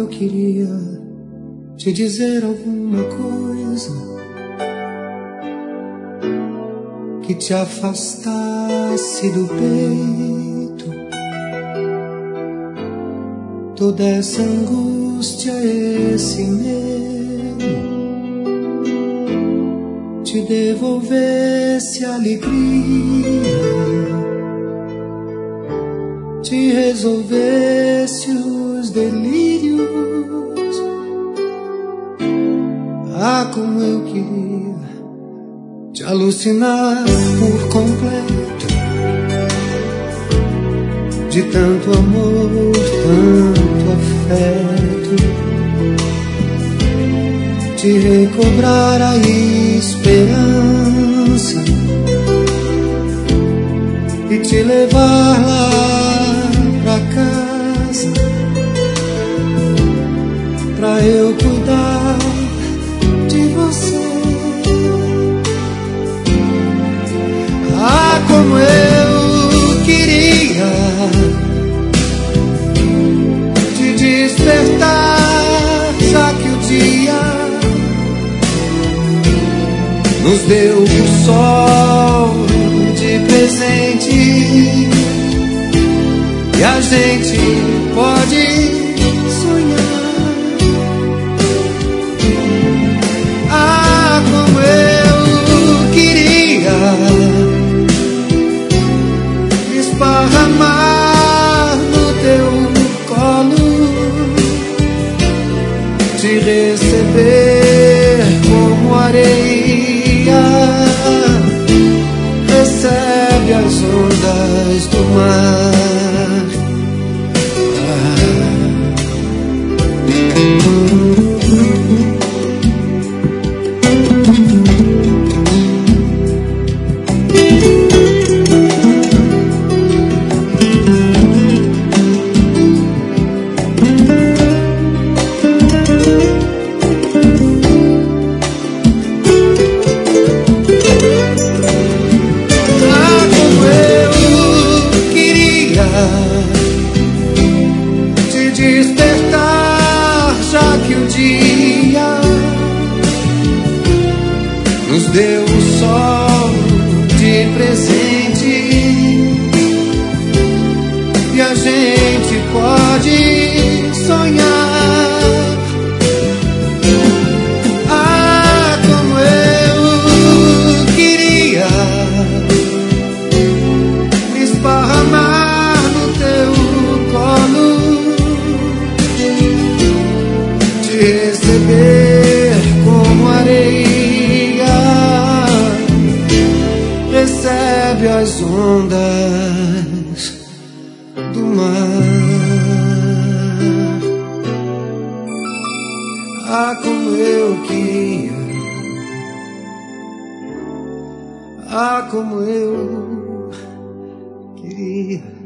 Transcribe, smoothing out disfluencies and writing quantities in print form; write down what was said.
queria te dizer alguma coisa que te afastasse do peito toda essa angústia, esse medo, te devolvesse a alegria, te resolvesse os delírios. Ah, como eu queria te alucinar por completo, de tanto amor, tanto afeto, te recobrar a esperança e te levar lá pra casa, pra eu cuidar de você. Ah, como eu queria te despertar, já que o dia nos deu o sol de presente e a gente pode sonhar. Ah, como eu queria me esparramar no teu colo, te receber como areia recebe as ondas do mar. Te despertar, já que o dia nos deu o sol de presente e a gente pode sonhar. Ah, como eu queria me esparramar no teu colo, te receber como areia recebe as ondas do mar. Ah, como eu queria, ah, como eu queria